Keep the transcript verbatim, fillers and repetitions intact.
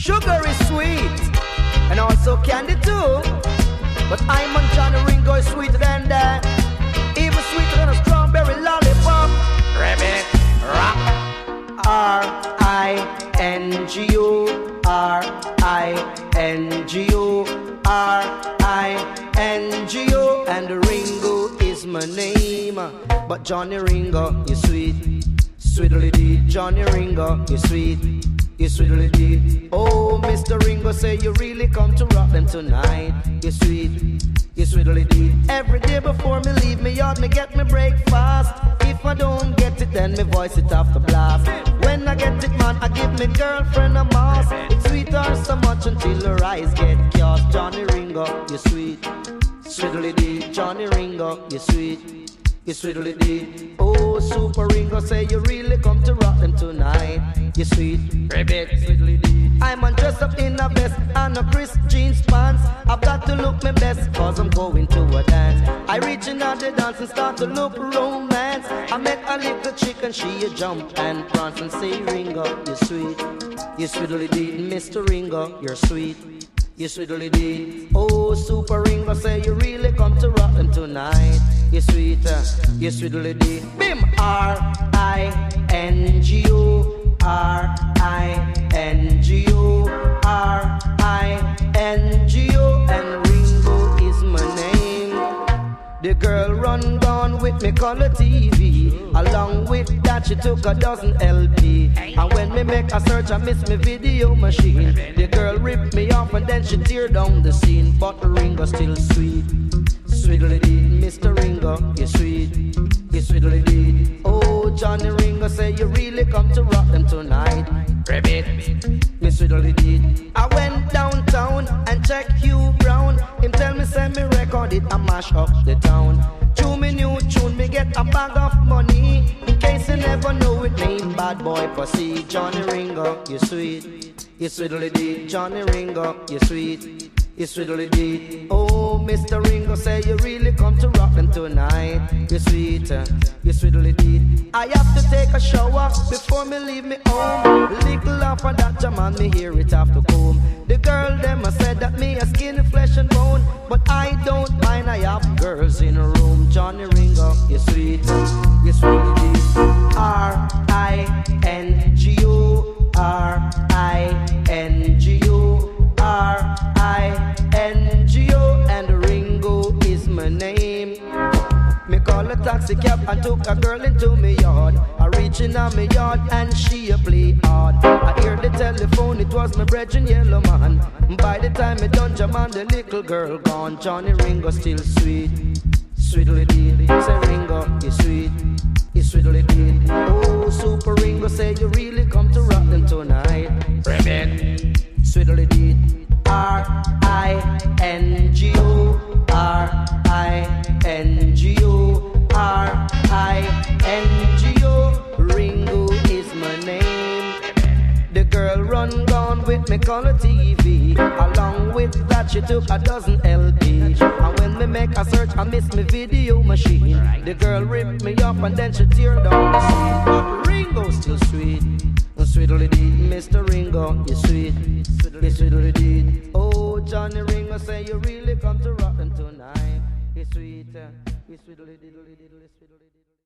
Sugar is sweet, and also candy too. But I'm on Johnny Ringo is sweeter than that. Even sweeter than a strawberry lollipop. Rabbit, rock. R I N G O, R I N G O, R I N G O, and Ringo is my name. But Johnny Ringo, you sweet, sweetly dee. Johnny Ringo, you sweet, you sweetly dee. Oh, Mister Ringo, say you really come to rock them tonight. You sweet, you sweetly dee. Every day before me leave me yard, me get me breakfast. If I don't get it, then me voice it off the blast. When I get it, man, I give me girlfriend a mask. It's sweet her so much until her eyes get cast. Johnny Ringo, you sweet, sweetly dee. Johnny Ringo, you sweet, you sweetly dee. Oh, Super Ringo, say you really come to rock them tonight. You sweet, rabbit, sweetly dee. I'm on dressed up in a vest and a crisp jeans pants. I've got to look my best cause I'm going to a dance. I reach in at the dance and start to look romance. I met a little chick and she a jump and prance and say, Ringo, you sweet, you sweetly dee. Mister Ringo, you're sweet, you sweetly dee. Oh, Super Ringo, say you really come to rock them tonight. You sweet, uh, you sweetly dee. Bim, R I N G O, R I N G O, R I N G O, and Ringo is my name. The girl run down with me color T V. Along with that she took a dozen L P. And when me make a search I miss me video machine. The girl ripped me off and then she tear down the scene. But Ringo still sweet, sweetly dee. Mister Ringo, you sweet, you sweetly dee. Oh, Johnny Ringo, say you really come to rock them tonight. Rabbit, me sweetly dee. I went downtown and checked Hugh Brown. Him tell me say me record it and mash up the town. To me new tune, me get a bag of money. In case you never know it, name Bad Boy Pussy. Johnny Ringo, you sweet, you sweetly dee. Johnny Ringo, you sweet, you sweetly dee. Oh, Mister Ringo, say you really come to rock them tonight. You sweet, uh, you sweetly dee. I have to take a shower before me leave me home. Little off of that jam and me hear it off the comb. The girl them a said that me a skin, flesh and bone, but I don't mind. I have girls in a room. Johnny Ringo, you sweet, you sweetly dee. R I N G O, R I N G O, R I N G O, and Ringo is my name. Me call a taxi cab and took a girl into me yard. I reach in on me yard and she a play hard. I hear the telephone, it was my brethren yellow man. By the time me done jam on, the little girl gone. Johnny Ringo still sweet, sweetly dee. Say Ringo, you sweet, you sweetly dee. Oh, Super Ringo, say you really come to rock them tonight. Rabbit, sweetly dee. R I N G O, R I N G O, R I N G O, Ringo is my name. The girl run gone with me color T V. Along with that she took a dozen L P. And when me make a search I miss me video machine. The girl ripped me up and then she tear down the scene. But Ringo still sweet, sweetly dee. Mister Ringo, you sweet, you sweetly dee. Oh, Johnny Ringo, say you really come to rock them tonight. You sweet, uh, you sweetly dee, sweetly dee.